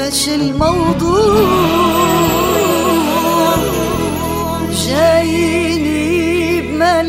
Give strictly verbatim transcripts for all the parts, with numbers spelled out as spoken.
ايش الموضوع؟ جايني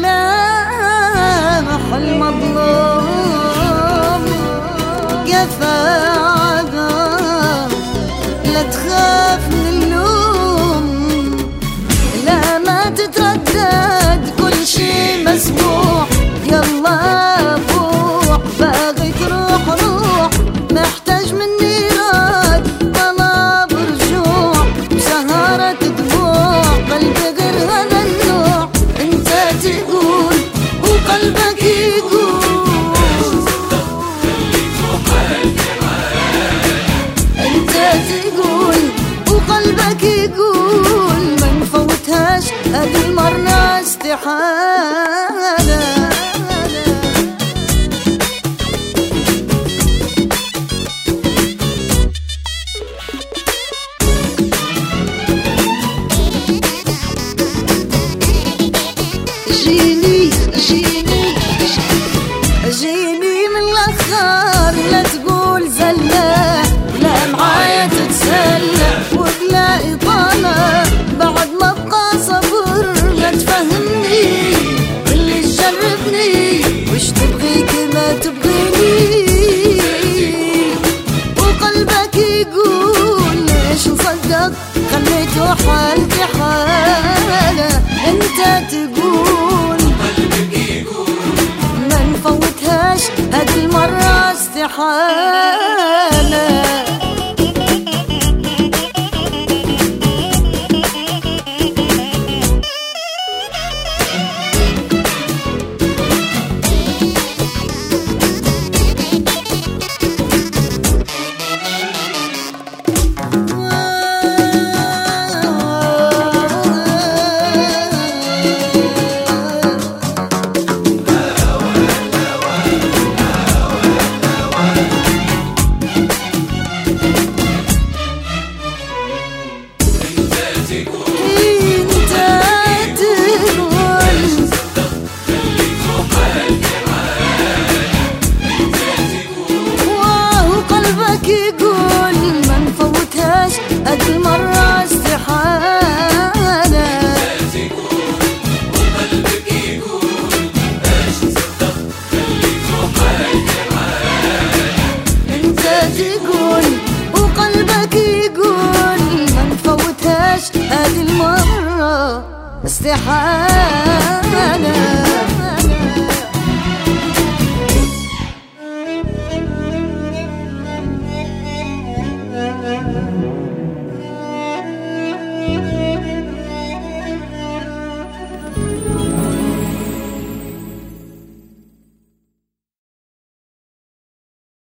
بملامح المظلوم، قفا عذاب لا تخاف من اللوم، لا ما تتردد كل شي مسموح، يلا فوح باغي تروح روح، محتاج مني راد طلب رجوع، وسهرة دموع قلبي غير هذا النوع، انت تقول وقلبك يقول، انت تقول وقلبك يقول ما نفوتهاش هذه المرة استحالة. جيني جيني جيني من الاخر، لا تقول زلة لا معايا تتسلى وبلا اطالة، بعد ما ابقى صبر لا تفهمني اللي تجربني، وش تبغي كما تبغيني، وقلبك يقول ليش نصدق خليته حالتي حالة، انت تقول ما نفوتهاش هذه المرة استحالة. يقول ما نفوتهاش هاد المرة استحالة، وقلبك يقول باش نصدق خليك روحك معاك، انت تقول وقلبك يقول ما نفوتهاش هاد المرة استحالة.